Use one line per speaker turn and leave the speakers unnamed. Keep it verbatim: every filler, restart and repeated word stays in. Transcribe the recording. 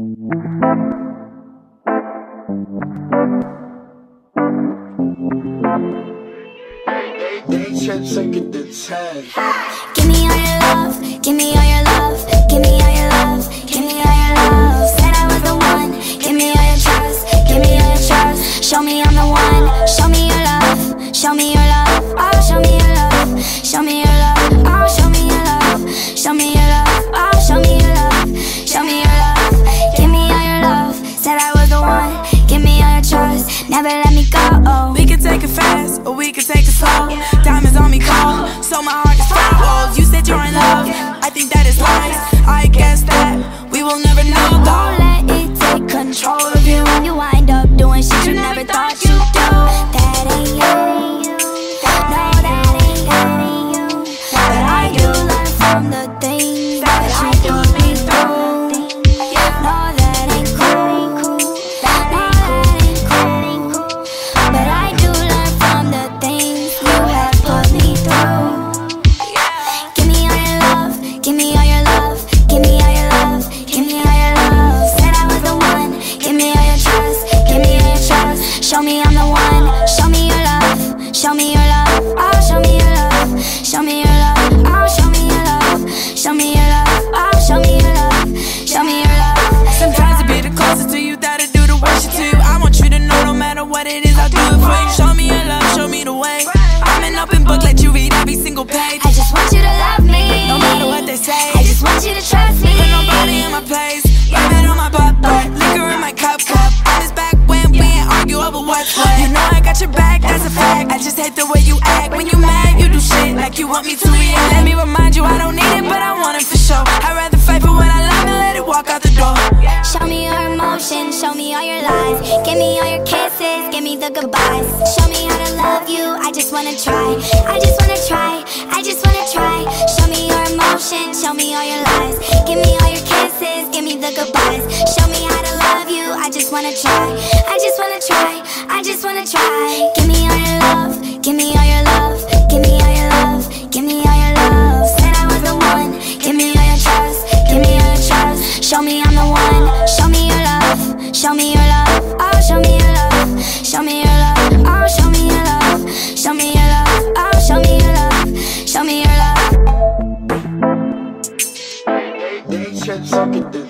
Second to ten.
Give me all your love, give me all your love, give me all your love, give me all your love. Said I was the one, give me all your trust, give me all your trust. Show me I'm the one, show me your love, show me your love, oh show me your love, show me your love, oh show me your love, show me your love, oh show me your love, show me your love. Give me all your love, said I was the one, give me all your trust, never let me go. Oh.
We can take it fast, or we can take it slow. Diamonds on me cold, so my heart is fine. Oh, you said you're in love, I think that is lies. I guess that we will never know.
Don't let it take control of you. You wind up doing shit you never thought you'd do. That ain't you, no that ain't you. But I do learn from the things that you put me through. No that ain't cool, no that ain't cool. But I do learn from the things you have put me through. Give me all your love, give me all your love, give me all your love, give me all your love. Said I was the one, give me all your trust, give me all your trust. Show me I'm the one, show me your love, show me your love, oh show me your love, show me your love, oh show me your love, show me your love, oh show me your love, show me your love.
Sometimes to be the closest to you that I do the worship to you. I want you to know no matter what it is, I'll do it for you. Show me your love, show me the way. I'm an open book, let you read every single page.
I just want you to love me,
No matter what they say,
I just want you to trust me.
put nobody in my place. Rabbit on my butt, butt, liquor in my cup, cup. I was back when we ain't argue over what's what. You know I got your back, that's a fact. I just hate the way you act. When you mad, you do shit like you want me to react. Let me remind you I don't need it, but I want it for sure. I'd rather fight for what I love and let it walk out the door.
Show me your emotions, show me all your lies. Give me all your kisses, give me the goodbyes. Show me how to love you, I just wanna try. I just wanna try, I just wanna try. Show me your emotions, show me all your lies. Give me all your kisses, give me the goodbyes. Show me how to love you, I just wanna try. I just wanna try, I just wanna try. Give me all your love, give me all your love, give me all your love, give me all your love. Said I was the one, give me all your trust, give me all your trust. Show me I'm the one, show me your love, show me your love, oh show me your love, show me your love, oh show me your love, show me your love, oh show me your love, show me your love.
They check second to